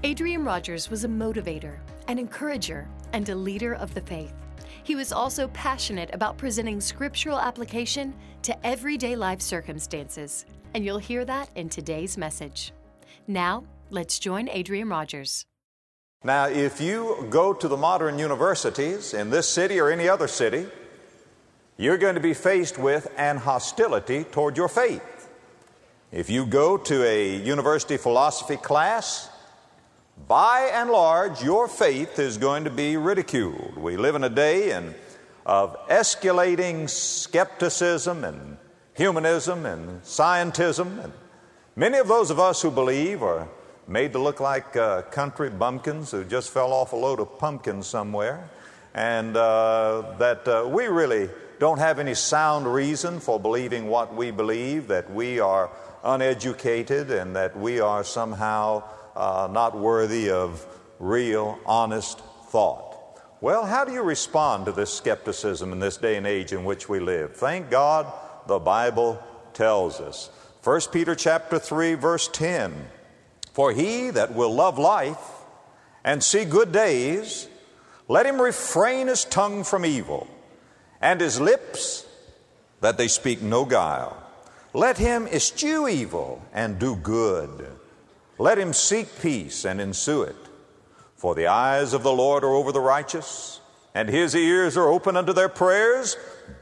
Adrian Rogers was a motivator, an encourager, and a leader of the faith. He was also passionate about presenting scriptural application to everyday life circumstances, and you'll hear that in today's message. Now, let's join Adrian Rogers. Now, if you go to the modern universities in this city or any other city, you're going to be faced with an hostility toward your faith. If you go to a university philosophy class, by and large, your faith is going to be ridiculed. We live in a day of escalating skepticism and humanism and scientism. And many of those of us who believe are made to look like country bumpkins who just fell off a load of pumpkins somewhere. And that we really don't have any sound reason for believing what we believe, that we are uneducated and that we are somehow not worthy of real, honest thought. Well, how do you respond to this skepticism in this day and age in which we live? Thank God the Bible tells us. 1 Peter chapter 3, verse 10, "For he that will love life and see good days, let him refrain his tongue from evil, and his lips that they speak no guile. Let him eschew evil and do good. Let him seek peace and ensue it. For the eyes of the Lord are over the righteous, and his ears are open unto their prayers.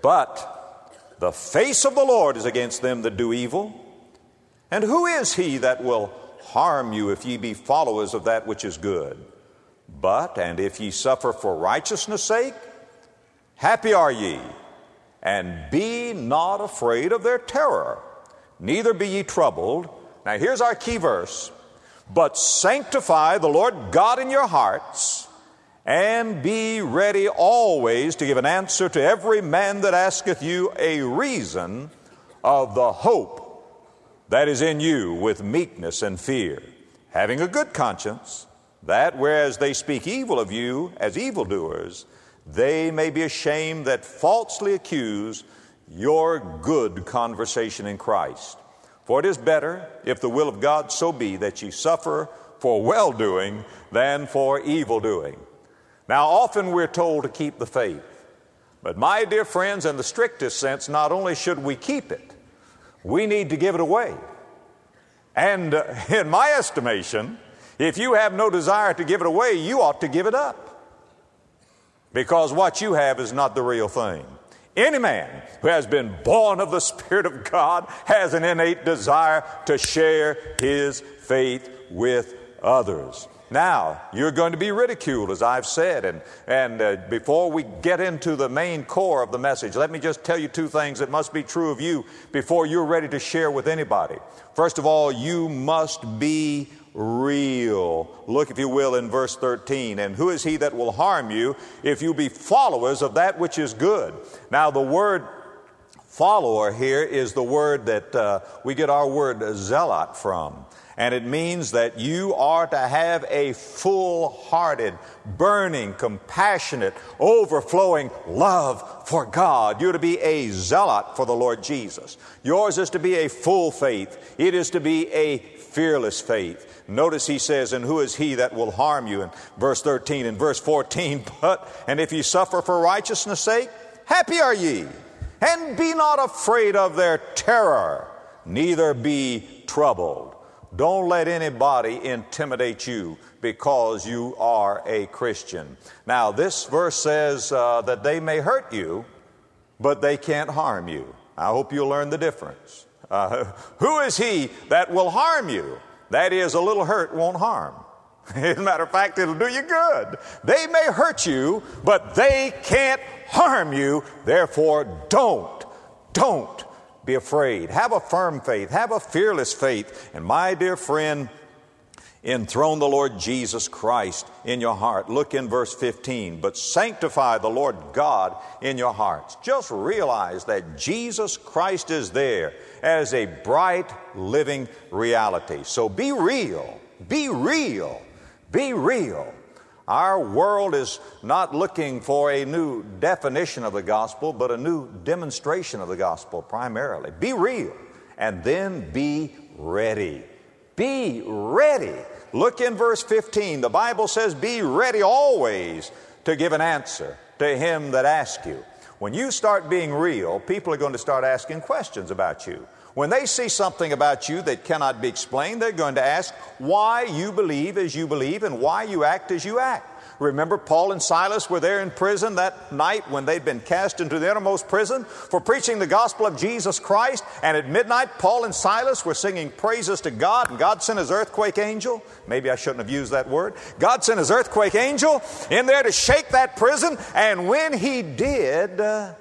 But the face of the Lord is against them that do evil. And who is he that will harm you if ye be followers of that which is good? But, and if ye suffer for righteousness' sake, happy are ye, and be not afraid of their terror, neither be ye troubled." Now here's our key verse. "But sanctify the Lord God in your hearts, and be ready always to give an answer to every man that asketh you a reason of the hope that is in you with meekness and fear, having a good conscience, that whereas they speak evil of you as evildoers, they may be ashamed that falsely accuse your good conversation in Christ. For it is better, if the will of God so be, that ye suffer for well-doing than for evil-doing." Now, often we're told to keep the faith. But my dear friends, in the strictest sense, not only should we keep it, we need to give it away. And in my estimation, if you have no desire to give it away, you ought to give it up. Because what you have is not the real thing. Any man who has been born of the Spirit of God has an innate desire to share his faith with others. Now, you're going to be ridiculed, as I've said, and before we get into the main core of the message, let me just tell you two things that must be true of you before you're ready to share with anybody. First of all, you must be real. Look, if you will, in verse 13. "And who is he that will harm you if you be followers of that which is good?" Now, the word follower here is the word that we get our word zealot from. And it means that you are to have a full-hearted, burning, compassionate, overflowing love for God. You're to be a zealot for the Lord Jesus. Yours is to be a full faith. It is to be a fearless faith. Notice he says, "And who is he that will harm you?" in verse 13 and verse 14. "But, and if ye suffer for righteousness' sake, happy are ye, and be not afraid of their terror, neither be troubled." Don't let anybody intimidate you because you are a Christian. Now, this verse says that they may hurt you, but they can't harm you. I hope you'll learn the difference. Who is he that will harm you? That is, a little hurt won't harm. As a matter of fact, it'll do you good. They may hurt you, but they can't harm you. Therefore, don't be afraid. Have a firm faith. Have a fearless faith. And my dear friend, enthrone the Lord Jesus Christ in your heart. Look in verse 15. "But sanctify the Lord God in your hearts." Just realize that Jesus Christ is there as a bright, living reality. So be real. Be real. Be real. Our world is not looking for a new definition of the gospel, but a new demonstration of the gospel primarily. Be real, and then be ready. Be ready. Look in verse 15. The Bible says, be ready always to give an answer to him that asks you. When you start being real, people are going to start asking questions about you. When they see something about you that cannot be explained, they're going to ask why you believe as you believe and why you act as you act. Remember, Paul and Silas were there in prison that night when they'd been cast into the innermost prison for preaching the gospel of Jesus Christ. And at midnight, Paul and Silas were singing praises to God, and God sent his earthquake angel. Maybe I shouldn't have used that word. God sent his earthquake angel in there to shake that prison. And when he did, the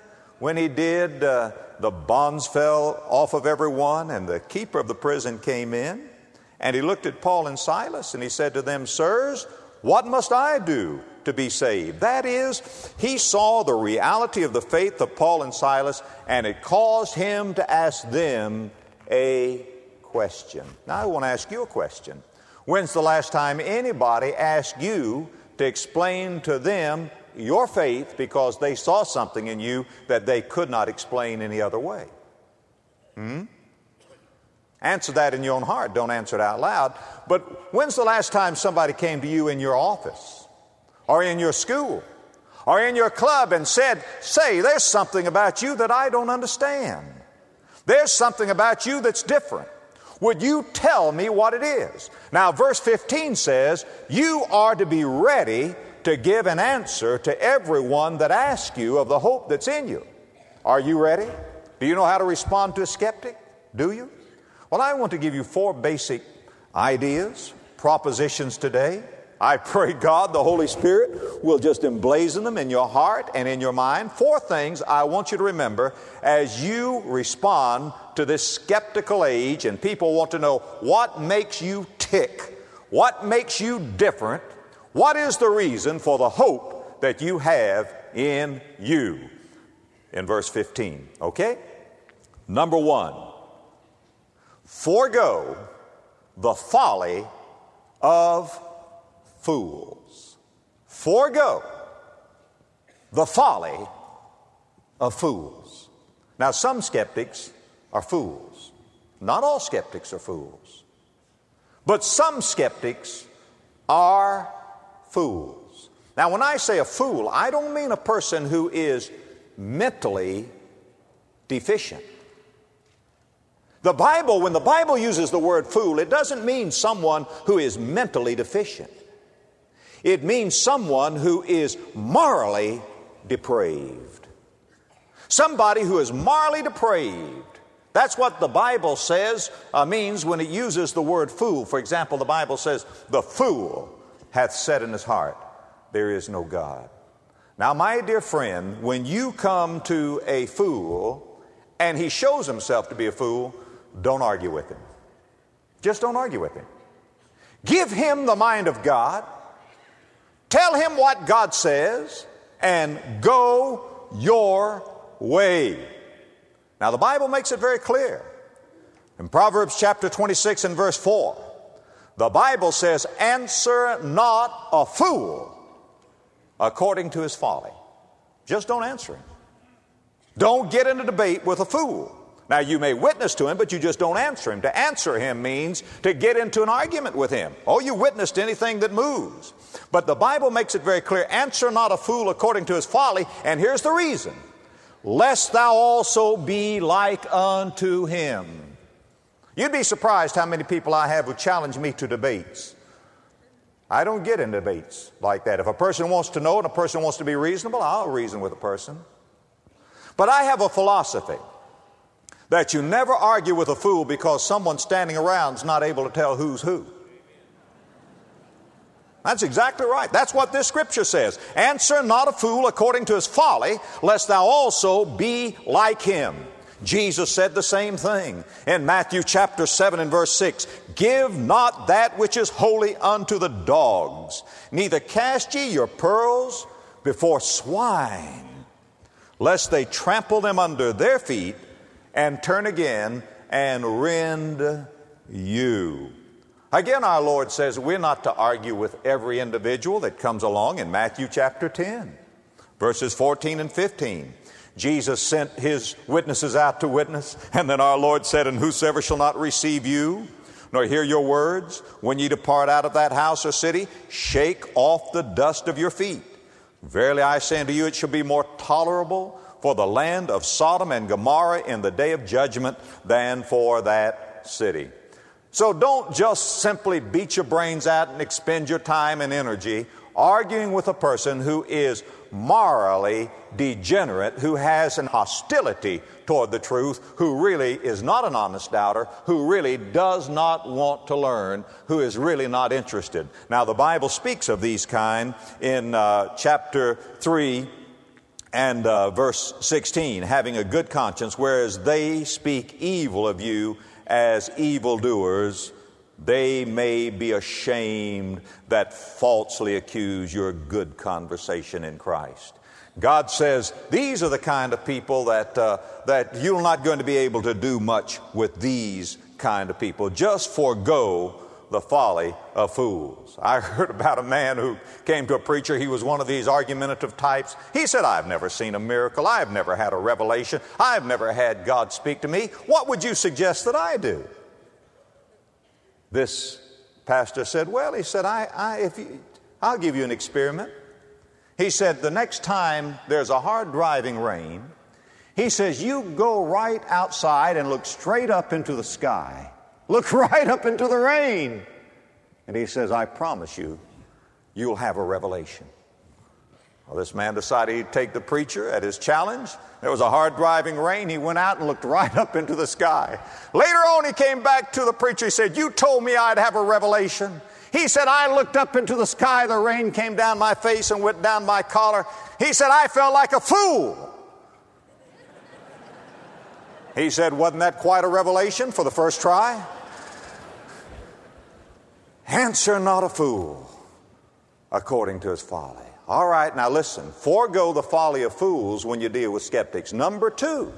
bonds fell off of everyone, and the keeper of the prison came in, and he looked at Paul and Silas, and he said to them, sirs, what must I do to be saved? That is, he saw the reality of the faith of Paul and Silas, and it caused him to ask them a question. Now, I want to ask you a question. When's the last time anybody asked you to explain to them your faith because they saw something in you that they could not explain any other way? Answer that in your own heart. Don't answer it out loud. But when's the last time somebody came to you in your office or in your school or in your club and said, say, there's something about you that I don't understand. There's something about you that's different. Would you tell me what it is? Now, verse 15 says, you are to be ready to give an answer to everyone that asks you of the hope that's in you. Are you ready? Do you know how to respond to a skeptic? Do you? Well, I want to give you 4 basic ideas, propositions today. I pray God, the Holy Spirit, will just emblazon them in your heart and in your mind. 4 things I want you to remember as you respond to this skeptical age, and people want to know what makes you tick, what makes you different, what is the reason for the hope that you have in you. In verse 15, okay? Number 1. Forego the folly of fools. Forego the folly of fools. Now, some skeptics are fools. Not all skeptics are fools. But some skeptics are fools. Now, when I say a fool, I don't mean a person who is mentally deficient. The Bible, when the Bible uses the word fool, it doesn't mean someone who is mentally deficient. It means someone who is morally depraved. Somebody who is morally depraved. That's what the Bible says means when it uses the word fool. For example, the Bible says, the fool hath said in his heart, there is no God. Now, my dear friend, when you come to a fool and he shows himself to be a fool, don't argue with him. Just don't argue with him. Give him the mind of God. Tell him what God says and go your way. Now, the Bible makes it very clear. In Proverbs chapter 26 and verse 4, the Bible says, answer not a fool according to his folly. Just don't answer him. Don't get in a debate with a fool. Now, you may witness to him, but you just don't answer him. To answer him means to get into an argument with him. Oh, you witness to anything that moves. But the Bible makes it very clear, answer not a fool according to his folly, and here's the reason. Lest thou also be like unto him. You'd be surprised how many people I have who challenge me to debates. I don't get in debates like that. If a person wants to know and a person wants to be reasonable, I'll reason with a person. But I have a philosophy that you never argue with a fool because someone standing around is not able to tell who's who. That's exactly right. That's what this scripture says. Answer not a fool according to his folly, lest thou also be like him. Jesus said the same thing in Matthew chapter 7 and verse 6. Give not that which is holy unto the dogs, neither cast ye your pearls before swine, lest they trample them under their feet and turn again and rend you. Again, our Lord says we're not to argue with every individual that comes along in Matthew chapter 10, verses 14 and 15. Jesus sent his witnesses out to witness, and then our Lord said, and whosoever shall not receive you, nor hear your words. When ye depart out of that house or city, shake off the dust of your feet. Verily I say unto you, it shall be more tolerable for the land of Sodom and Gomorrah in the day of judgment than for that city. So don't just simply beat your brains out and expend your time and energy arguing with a person who is morally degenerate, who has an hostility toward the truth, who really is not an honest doubter, who really does not want to learn, who is really not interested. Now, the Bible speaks of these kind in chapter 3 and verse 16, having a good conscience, whereas they speak evil of you as evildoers, they may be ashamed that falsely accuse your good conversation in Christ. God says these are the kind of people that you're not going to be able to do much with these kind of people. Just forego the folly of fools. I heard about a man who came to a preacher. He was one of these argumentative types. He said, I've never seen a miracle. I've never had a revelation. I've never had God speak to me. What would you suggest that I do? This pastor said, well, he said, I'll give you an experiment. He said, the next time there's a hard driving rain, he says, you go right outside and look straight up into the sky. Look right up into the rain. And he says, I promise you, you'll have a revelation. Well, this man decided he'd take the preacher at his challenge. There was a hard driving rain. He went out and looked right up into the sky. Later on, he came back to the preacher. He said, you told me I'd have a revelation. He said, I looked up into the sky. The rain came down my face and went down my collar. He said, I felt like a fool. He said, wasn't that quite a revelation for the first try? Answer not a fool according to his folly. All right, now listen. Forego the folly of fools when you deal with skeptics. Number two,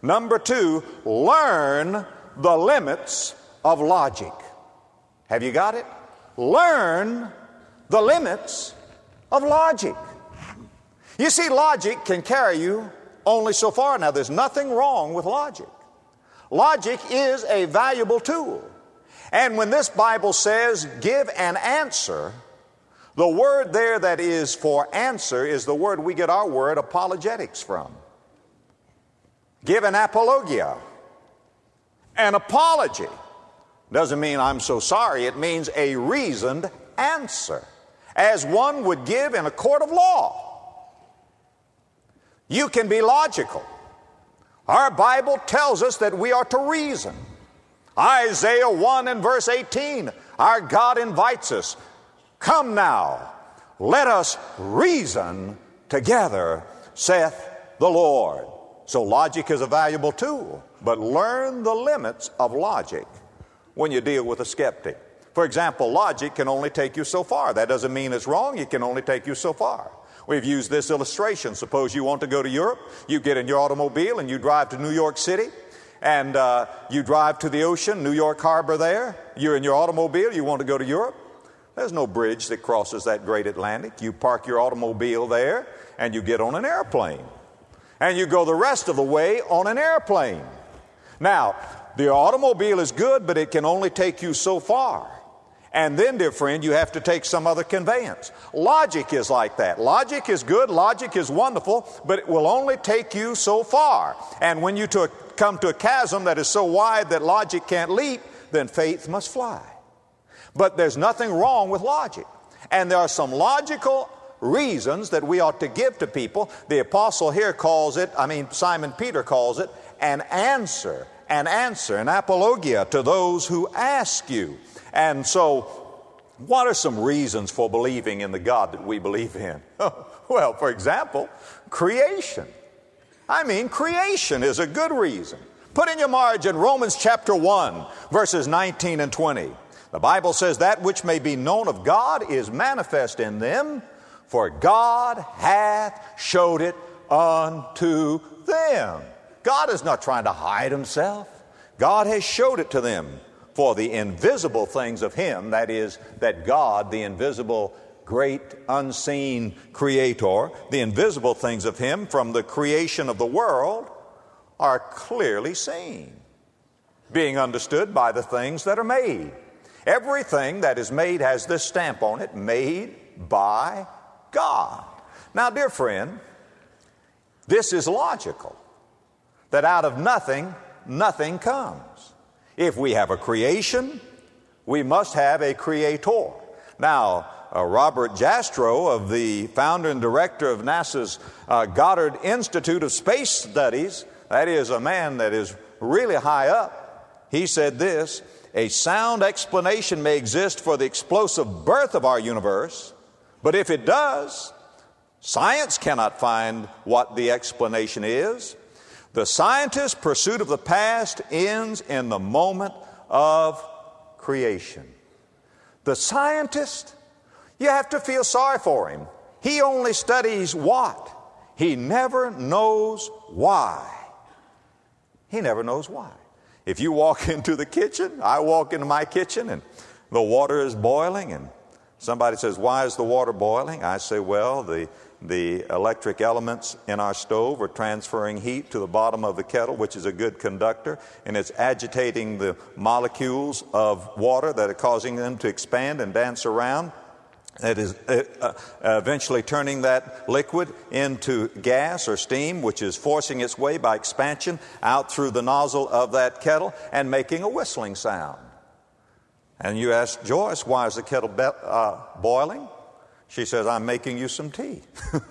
learn the limits of logic. Have you got it? Learn the limits of logic. You see, logic can carry you only so far. Now, there's nothing wrong with logic. Logic is a valuable tool. And when this Bible says, give an answer, the word there that is for answer is the word we get our word apologetics from. Give an apologia. An apology doesn't mean I'm so sorry. It means a reasoned answer, as one would give in a court of law. You can be logical. Our Bible tells us that we are to reason. Isaiah 1 and verse 18, our God invites us, come now, let us reason together, saith the Lord. So logic is a valuable tool, but learn the limits of logic when you deal with a skeptic. For example, logic can only take you so far. That doesn't mean it's wrong. It can only take you so far. We've used this illustration. Suppose you want to go to Europe. You get in your automobile and you drive to New York City. And you drive to the ocean, New York Harbor there. You're in your automobile. You want to go to Europe. There's no bridge that crosses that great Atlantic. You park your automobile there and you get on an airplane. And you go the rest of the way on an airplane. Now, the automobile is good, but it can only take you so far. And then, dear friend, you have to take some other conveyance. Logic is like that. Logic is good, logic is wonderful, but it will only take you so far. And when you come to a chasm that is so wide that logic can't leap, then faith must fly. But there's nothing wrong with logic. And there are some logical reasons that we ought to give to people. The apostle here calls it, Simon Peter calls it, an answer, an apologia to those who ask you. And so, what are some reasons for believing in the God that we believe in? Well, for example, creation. Creation is a good reason. Put in your margin Romans chapter 1, verses 19 and 20. The Bible says, that which may be known of God is manifest in them, for God hath showed it unto them. God is not trying to hide himself. God has showed it to them. For the invisible things of him, that is, that God, the invisible, great, unseen creator, the invisible things of him from the creation of the world are clearly seen, being understood by the things that are made. Everything that is made has this stamp on it, made by God. Now, dear friend, this is logical, that out of nothing, nothing comes. If we have a creation, we must have a creator. Now, Robert Jastrow, the founder and director of NASA's Goddard Institute of Space Studies, that is a man that is really high up, he said this: a sound explanation may exist for the explosive birth of our universe, but if it does, science cannot find what the explanation is. The scientist's pursuit of the past ends in the moment of creation. The scientist, you have to feel sorry for him. He only studies what? He never knows why. He never knows why. If you walk into the kitchen, I walk into my kitchen and the water is boiling, and somebody says, why is the water boiling? I say, well, the electric elements in our stove are transferring heat to the bottom of the kettle, which is a good conductor, and it's agitating the molecules of water that are causing them to expand and dance around. It is eventually turning that liquid into gas or steam, which is forcing its way by expansion out through the nozzle of that kettle and making a whistling sound. And you ask Joyce, why is the kettle boiling? She says, I'm making you some tea.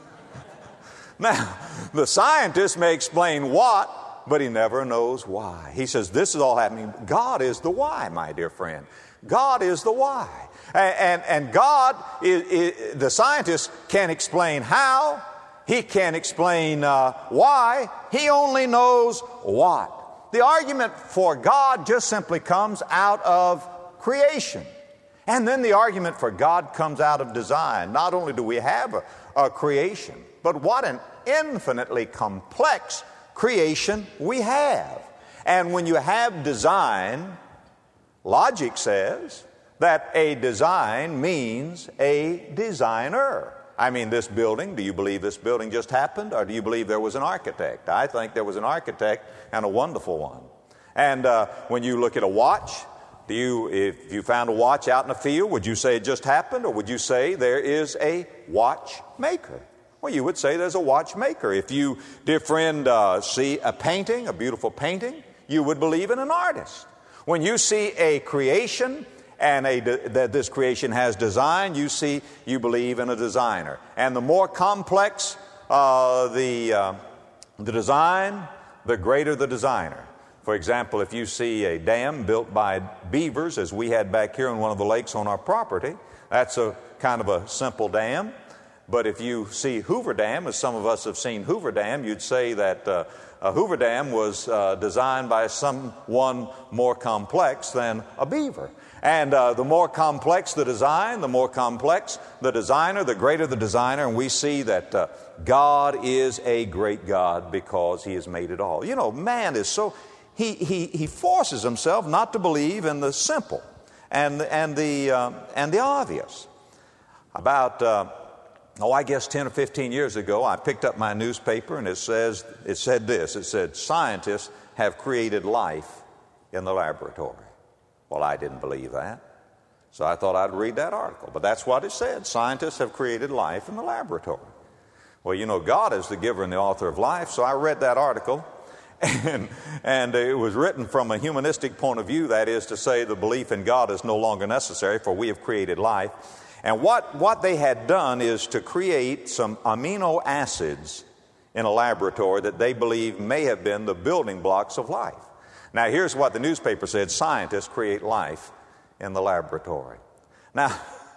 Now, the scientist may explain what, but he never knows why. He says, this is all happening. God is the why, my dear friend. God is the why. And God, the scientist can't explain how. He can't explain why. He only knows what. The argument for God just simply comes out of creation. And then the argument for God comes out of design. Not only do we have a creation, but what an infinitely complex creation we have. And when you have design, logic says that a design means a designer. I mean, this building, do you believe this building just happened, or do you believe there was an architect? I think there was an architect, and a wonderful one. And when you look at a watch, if you found a watch out in the field, would you say it just happened, or would you say there is a watchmaker? Well, you would say there's a watchmaker. If you, dear friend, see a painting, a beautiful painting, you would believe in an artist. When you see a creation and that this creation has design, you believe in a designer. And the more complex the design, the greater the designer. For example, if you see a dam built by beavers, as we had back here in one of the lakes on our property, that's a kind of a simple dam. But if you see Hoover Dam, as some of us have seen Hoover Dam, you'd say that Hoover Dam was designed by someone more complex than a beaver. And the more complex the design, the more complex the designer, the greater the designer. And we see that God is a great God because He has made it all. You know, man is so... He forces himself not to believe in the simple and the obvious. About I guess 10 or 15 years ago, I picked up my newspaper and it said this. It said, scientists have created life in the laboratory. Well, I didn't believe that, so I thought I'd read that article. But that's what it said. Scientists have created life in the laboratory. Well, you know, God is the giver and the author of life, so I read that article. And it was written from a humanistic point of view, that is to say, the belief in God is no longer necessary, for we have created life. And what they had done is to create some amino acids in a laboratory that they believe may have been the building blocks of life. Now, here's what the newspaper said: scientists create life in the laboratory. Now,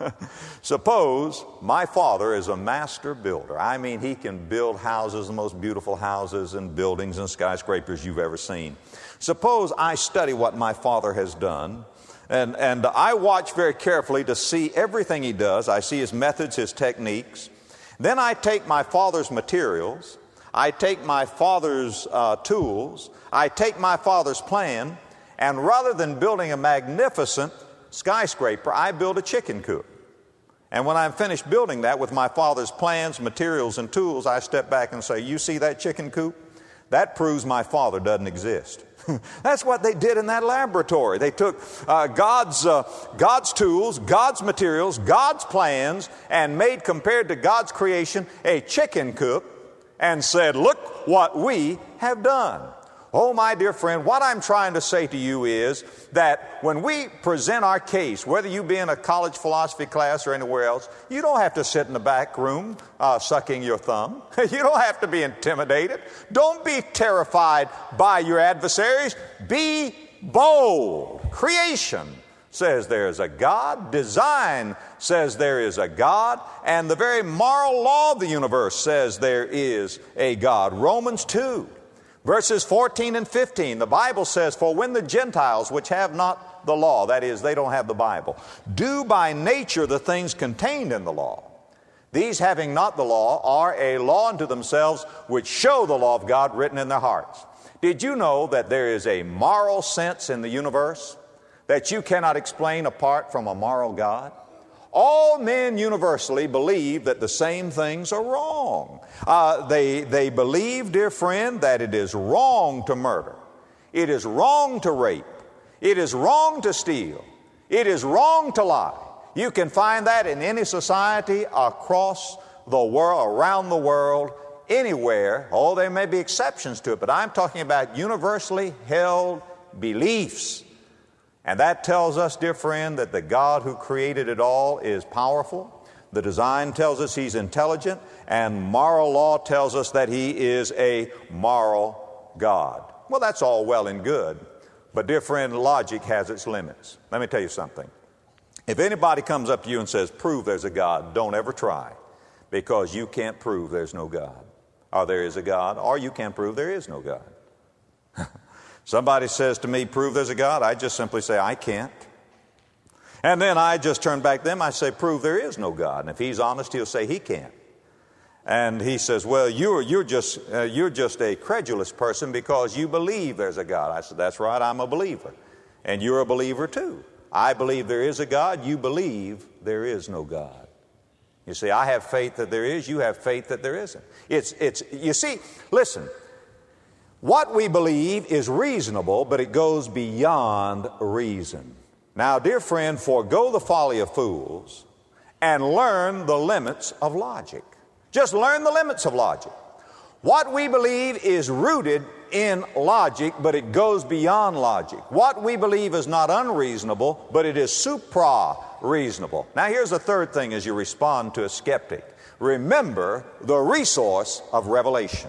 suppose my father is a master builder. I mean, he can build houses, the most beautiful houses and buildings and skyscrapers you've ever seen. Suppose I study what my father has done, and I watch very carefully to see everything he does. I see his methods, his techniques. Then I take my father's materials, I take my father's tools, I take my father's plan, and rather than building a magnificent skyscraper, I build a chicken coop. And when I'm finished building that with my father's plans, materials, and tools, I step back and say, you see that chicken coop? That proves my father doesn't exist. That's what they did in that laboratory. They took God's tools, God's materials, God's plans, and made, compared to God's creation, a chicken coop, and said, look what we have done. Oh, my dear friend, what I'm trying to say to you is that when we present our case, whether you be in a college philosophy class or anywhere else, you don't have to sit in the back room sucking your thumb. You don't have to be intimidated. Don't be terrified by your adversaries. Be bold. Creation says there is a God. Design says there is a God. And the very moral law of the universe says there is a God. Romans 2. Verses 14 and 15, the Bible says, for when the Gentiles, which have not the law, that is, they don't have the Bible, do by nature the things contained in the law, these having not the law are a law unto themselves, which show the law of God written in their hearts. Did you know that there is a moral sense in the universe that you cannot explain apart from a moral God? All men universally believe that the same things are wrong. They believe, dear friend, that it is wrong to murder. It is wrong to rape. It is wrong to steal. It is wrong to lie. You can find that in any society across the world, around the world, anywhere. Oh, there may be exceptions to it, but I'm talking about universally held beliefs. And that tells us, dear friend, that the God who created it all is powerful. The design tells us He's intelligent. And moral law tells us that He is a moral God. Well, that's all well and good. But, dear friend, logic has its limits. Let me tell you something. If anybody comes up to you and says, prove there's a God, don't ever try. Because you can't prove there's no God. Or there is a God, or you can't prove there is no God. Somebody says to me, prove there's a God, I just simply say, I can't. And then I just turn back to them, I say, prove there is no God. And if he's honest, he'll say he can't. And he says, well, you're just a credulous person because you believe there's a God. I said, that's right, I'm a believer. And you're a believer too. I believe there is a God, you believe there is no God. You see, I have faith that there is, you have faith that there isn't. You see, listen. What we believe is reasonable, but it goes beyond reason. Now, dear friend, forego the folly of fools and learn the limits of logic. Just learn the limits of logic. What we believe is rooted in logic, but it goes beyond logic. What we believe is not unreasonable, but it is supra-reasonable. Now, here's the third thing as you respond to a skeptic. Remember the resource of revelation.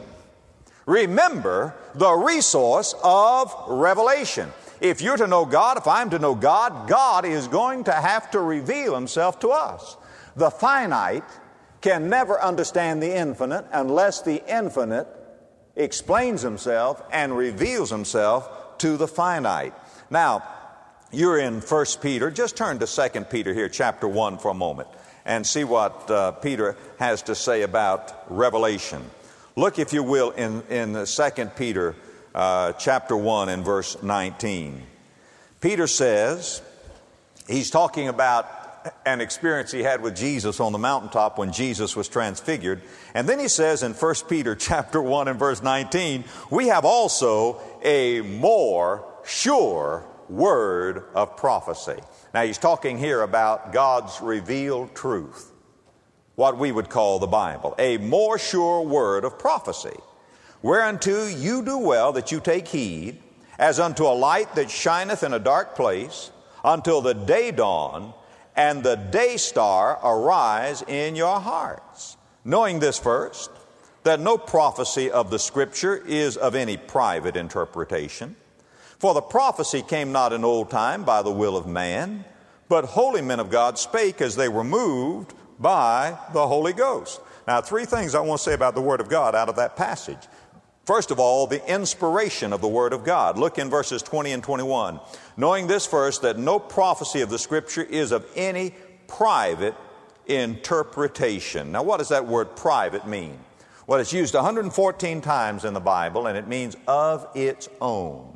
Remember the resource of revelation. If you're to know God, if I'm to know God, God is going to have to reveal Himself to us. The finite can never understand the infinite unless the infinite explains Himself and reveals Himself to the finite. Now, you're in 1 Peter. Just turn to 2 Peter here, chapter 1 for a moment, and see what Peter has to say about revelation. Look, if you will, in 2 Peter chapter 1 and verse 19. Peter says, he's talking about an experience he had with Jesus on the mountaintop when Jesus was transfigured. And then he says in 1 Peter chapter 1 and verse 19, we have also a more sure word of prophecy. Now he's talking here about God's revealed truth. What we would call the Bible, a more sure word of prophecy, whereunto you do well that you take heed, as unto a light that shineth in a dark place, until the day dawn, and the day star arise in your hearts. Knowing this first, that no prophecy of the Scripture is of any private interpretation. For the prophecy came not in old time by the will of man, but holy men of God spake as they were moved by the Holy Ghost. Now, three things I want to say about the Word of God out of that passage. First of all, the inspiration of the Word of God. Look in verses 20 and 21. Knowing this first, that no prophecy of the Scripture is of any private interpretation. Now, what does that word private mean? Well, it's used 114 times in the Bible, and it means of its own.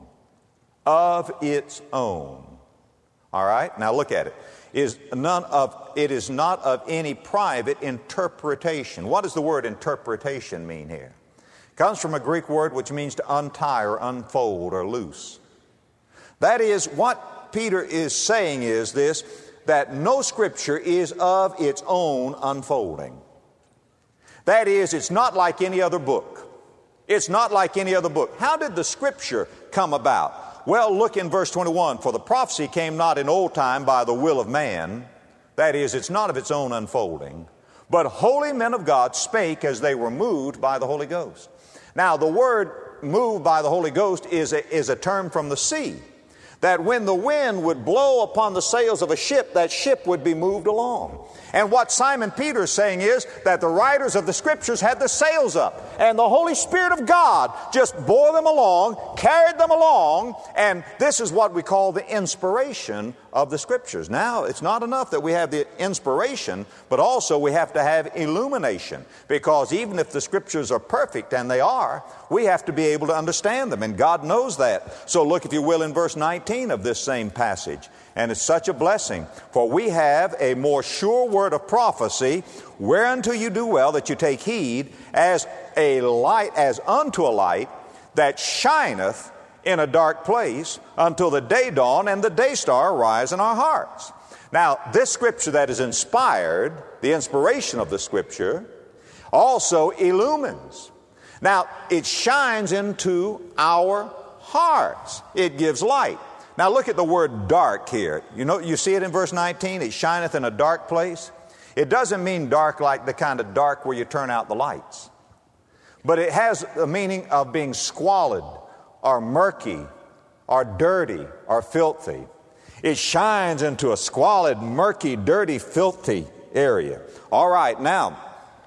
Of its own. All right? Now, look at it. It is not of any private interpretation. What does the word interpretation mean here? Comes from a Greek word which means to untie or unfold or loose. That is, what Peter is saying is this, that no Scripture is of its own unfolding. That is, it's not like any other book. It's not like any other book. How did the Scripture come about? Well, look in verse 21. For the prophecy came not in old time by the will of man. That is, it's not of its own unfolding. But holy men of God spake as they were moved by the Holy Ghost. Now, the word moved by the Holy Ghost is a term from the sea. That when the wind would blow upon the sails of a ship, that ship would be moved along. And what Simon Peter is saying is that the writers of the Scriptures had the sails up, and the Holy Spirit of God just bore them along, carried them along, and this is what we call the inspiration of the Scriptures. Now, it's not enough that we have the inspiration, but also we have to have illumination, because even if the Scriptures are perfect, and they are, we have to be able to understand them, and God knows that. So look, if you will, in verse 19 of this same passage. And it's such a blessing. For we have a more sure word of prophecy, whereunto you do well that you take heed, as unto a light that shineth in a dark place until the day dawn and the day star arise in our hearts. Now, this Scripture that is inspired, the inspiration of the Scripture, also illumines. Now, it shines into our hearts. It gives light. Now look at the word dark here. You see it in verse 19? It shineth in a dark place. It doesn't mean dark like the kind of dark where you turn out the lights. But it has the meaning of being squalid or murky or dirty or filthy. It shines into a squalid, murky, dirty, filthy area. All right, now,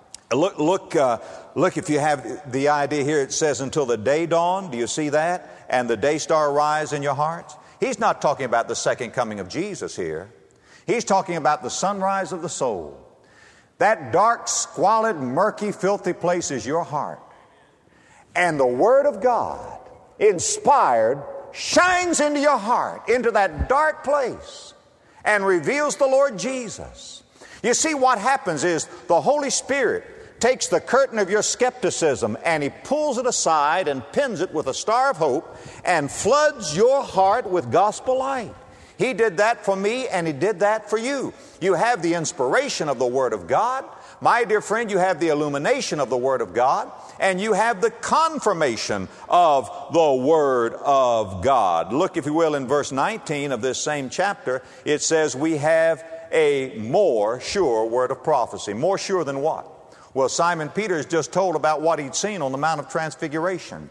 look if you have the idea here. It says until the day dawn. Do you see that? And the day star rise in your hearts. He's not talking about the second coming of Jesus here. He's talking about the sunrise of the soul. That dark, squalid, murky, filthy place is your heart. And the Word of God, inspired, shines into your heart, into that dark place, and reveals the Lord Jesus. You see, what happens is the Holy Spirit takes the curtain of your skepticism and He pulls it aside and pins it with a star of hope and floods your heart with gospel light. He did that for me, and He did that for you. You have the inspiration of the Word of God. My dear friend, you have the illumination of the Word of God, and you have the confirmation of the Word of God. Look, if you will, in verse 19 of this same chapter, it says we have a more sure word of prophecy. More sure than what? Well, Simon Peter has just told about what he'd seen on the Mount of Transfiguration.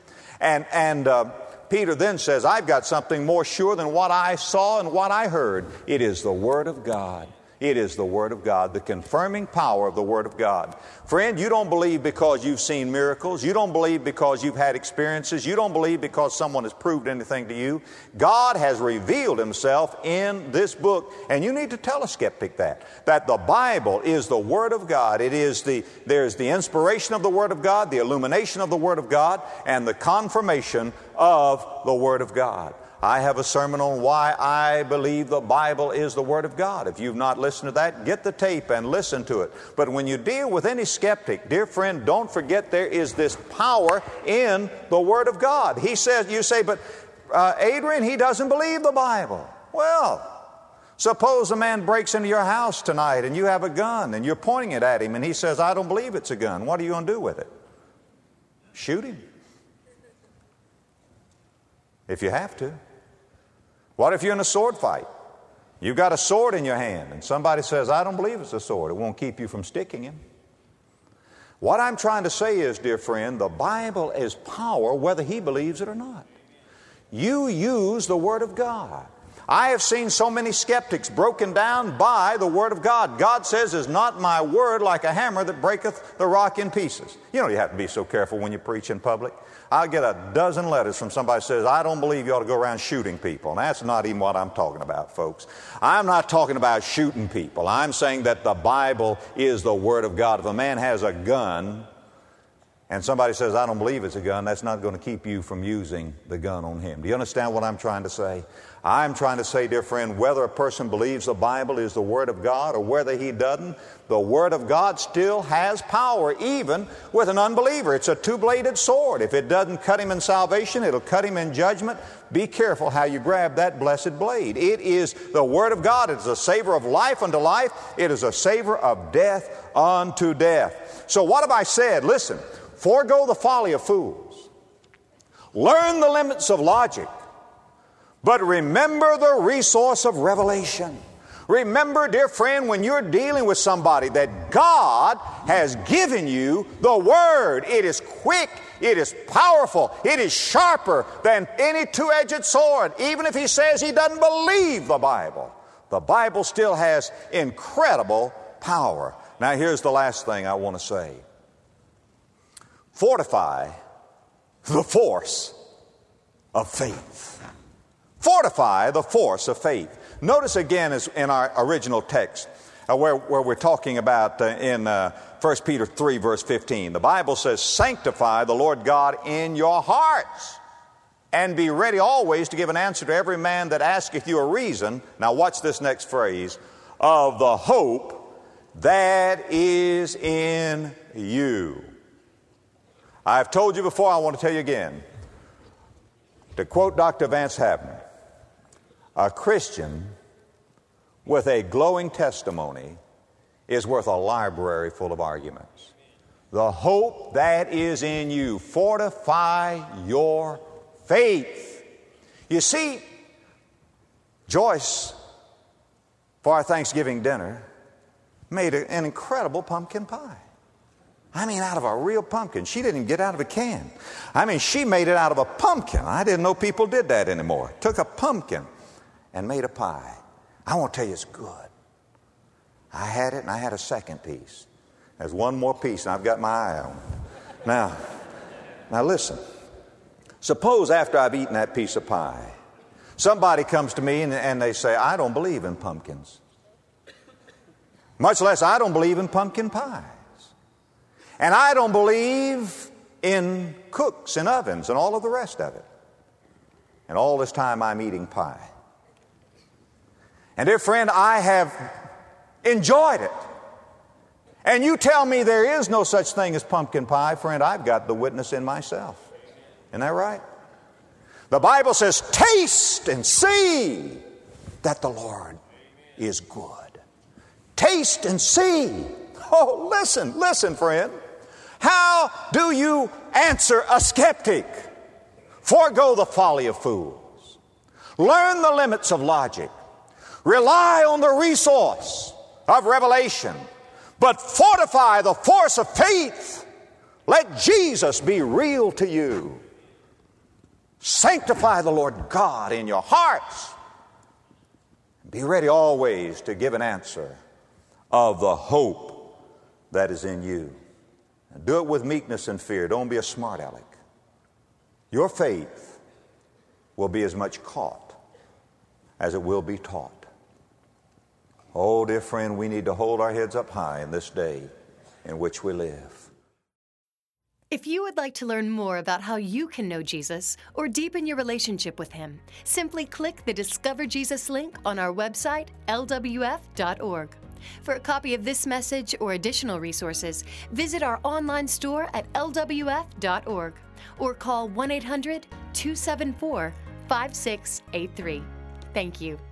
And Peter then says, I've got something more sure than what I saw and what I heard. It is the Word of God. It is the Word of God, the confirming power of the Word of God. Friend, you don't believe because you've seen miracles. You don't believe because you've had experiences. You don't believe because someone has proved anything to you. God has revealed Himself in this book, and you need to tell a skeptic that the Bible is the Word of God. There's the inspiration of the Word of God, the illumination of the Word of God, and the confirmation of the Word of God. I have a sermon on why I believe the Bible is the Word of God. If you've not listened to that, get the tape and listen to it. But when you deal with any skeptic, dear friend, don't forget there is this power in the Word of God. He says, you say, but Adrian, he doesn't believe the Bible. Well, suppose a man breaks into your house tonight and you have a gun and you're pointing it at him and he says, I don't believe it's a gun. What are you going to do with it? Shoot him. If you have to. What if you're in a sword fight? You've got a sword in your hand and somebody says, I don't believe it's a sword. It won't keep you from sticking him. What I'm trying to say is, dear friend, the Bible is power whether he believes it or not. You use the Word of God. I have seen so many skeptics broken down by the Word of God. God says, is not my word like a hammer that breaketh the rock in pieces? You know, you have to be so careful when you preach in public. I'll get a dozen letters from somebody who says, I don't believe you ought to go around shooting people. And that's not even what I'm talking about, folks. I'm not talking about shooting people. I'm saying that the Bible is the Word of God. If a man has a gun, and somebody says, I don't believe it's a gun, that's not going to keep you from using the gun on him. Do you understand what I'm trying to say? I'm trying to say, dear friend, whether a person believes the Bible is the Word of God or whether he doesn't, the Word of God still has power, even with an unbeliever. It's a two-bladed sword. If it doesn't cut him in salvation, it'll cut him in judgment. Be careful how you grab that blessed blade. It is the Word of God. It is a savor of life unto life. It is a savor of death unto death. So what have I said? Listen, forego the folly of fools. Learn the limits of logic. But remember the resource of revelation. Remember, dear friend, when you're dealing with somebody, that God has given you the Word. It is quick, it is powerful, it is sharper than any two-edged sword. Even if he says he doesn't believe the Bible still has incredible power. Now here's the last thing I want to say. Fortify the force of faith. Fortify the force of faith. Notice again as in our original text where we're talking about in 1 Peter 3 verse 15. The Bible says, sanctify the Lord God in your hearts and be ready always to give an answer to every man that asketh you a reason. Now watch this next phrase. Of the hope that is in you. I've told you before, I want to tell you again. To quote Dr. Vance Havner, a Christian with a glowing testimony is worth a library full of arguments. The hope that is in you. Fortify your faith. You see, Joyce, for our Thanksgiving dinner, made an incredible pumpkin pie. I mean, out of a real pumpkin. She didn't get out of a can. I mean, she made it out of a pumpkin. I didn't know people did that anymore. Took a pumpkin and made a pie. I want to tell you, it's good. I had it, and I had a second piece. There's one more piece, and I've got my eye on it. Now listen. Suppose after I've eaten that piece of pie, somebody comes to me and they say, I don't believe in pumpkins. Much less I don't believe in pumpkin pies. And I don't believe in cooks and ovens and all of the rest of it. And all this time I'm eating pie. And dear friend, I have enjoyed it. And you tell me there is no such thing as pumpkin pie, friend, I've got the witness in myself. Isn't that right? The Bible says, taste and see that the Lord is good. Taste and see. Oh, listen, friend. How do you answer a skeptic? Forego the folly of fools. Learn the limits of logic. Rely on the resource of revelation. But fortify the force of faith. Let Jesus be real to you. Sanctify the Lord God in your hearts. Be ready always to give an answer of the hope that is in you. And do it with meekness and fear. Don't be a smart aleck. Your faith will be as much caught as it will be taught. Oh, dear friend, we need to hold our heads up high in this day in which we live. If you would like to learn more about how you can know Jesus or deepen your relationship with Him, simply click the Discover Jesus link on our website, lwf.org. For a copy of this message or additional resources, visit our online store at lwf.org or call 1-800-274-5683. Thank you.